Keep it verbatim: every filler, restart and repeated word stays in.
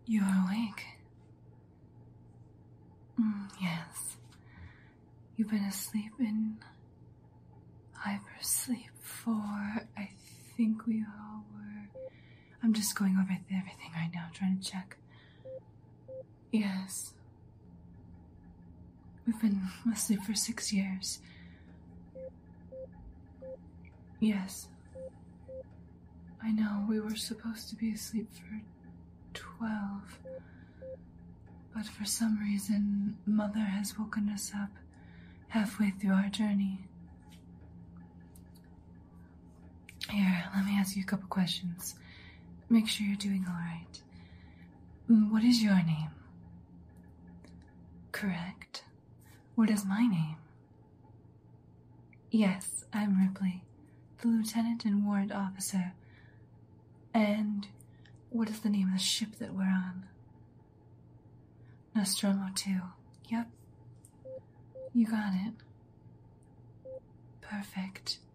You are awake. Mm, yes. You've been asleep in hypersleep for, I think we all were. I'm just going over everything right now, trying to check. Yes. We've been asleep for six years. Yes. I know, we were supposed to be asleep for twelve. But for some reason, Mother has woken us up halfway through our journey. Here, let me ask you a couple questions. Make sure you're doing alright. What is your name? Correct. What is my name? Yes, I'm Ripley, the lieutenant and warrant officer. And what is the name of the ship that we're on? Nostromo two. Yep. You got it. Perfect.